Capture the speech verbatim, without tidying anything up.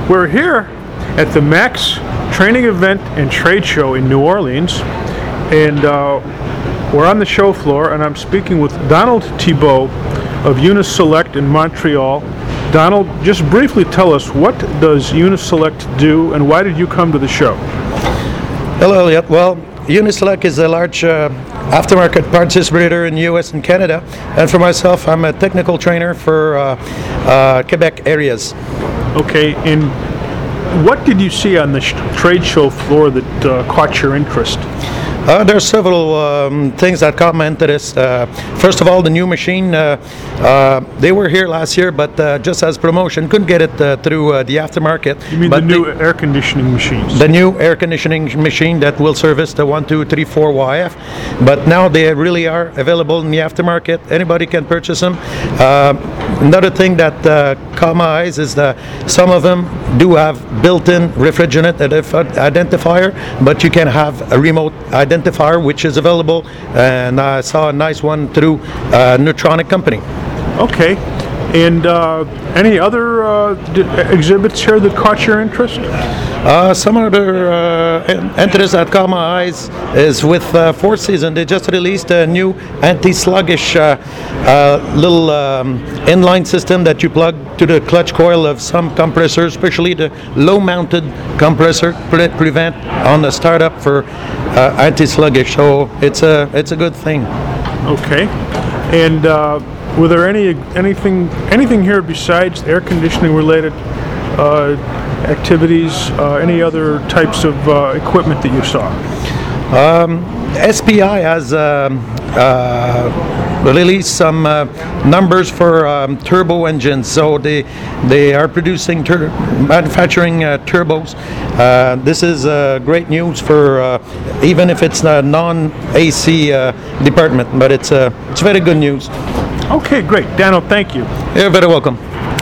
We're here at the MAX Training Event and Trade Show in New Orleans, and uh, we're on the show floor, and I'm speaking with Donald Thibault of Uniselect in Montreal. Donald, just briefly tell us, what does Uniselect do, and why did you come to the show? Hello, Elliot. Well, Uniselect is a large uh, aftermarket parts distributor in the U S and Canada, and for myself, I'm a technical trainer for uh, uh, Quebec areas. Okay, and what did you see on the sh- trade show floor that uh, caught your interest? Uh, there are several um, things that caught my interest. Uh, first of all, the new machine. Uh, uh, they were here last year, but uh, just as promotion, couldn't get it uh, through uh, the aftermarket. You mean but the new they, air conditioning machines? The new air conditioning machine that will service the one two three four Y F. But now they really are available in the aftermarket. Anybody can purchase them. Uh, another thing that uh, caught my eyes is that some of them do have built-in refrigerant identifier, but you can have a remote identifier which is available, and I saw a nice one through uh, Neutronic company. Okay, and uh, any other uh, d- exhibits here that caught your interest? Uh, some other uh, interests that caught my eyes is with uh, Four Seasons. They just released a new anti-sluggish uh, uh, little um, inline system that you plug to the clutch coil of some compressors, especially the low-mounted compressor, pre- prevent on the startup for uh, anti-sluggish. So it's a it's a good thing. Okay, and uh, were there any anything anything here besides air conditioning related uh, activities? Uh, any other types of uh, equipment that you saw? Um, S P I has um, uh, released some uh, numbers for um, turbo engines, so they they are producing tur- manufacturing uh, turbos. Uh, this is uh, great news for uh, even if it's a non-A C uh, department, but it's uh, it's very good news. Okay, great, Dano. Thank you. You're very welcome.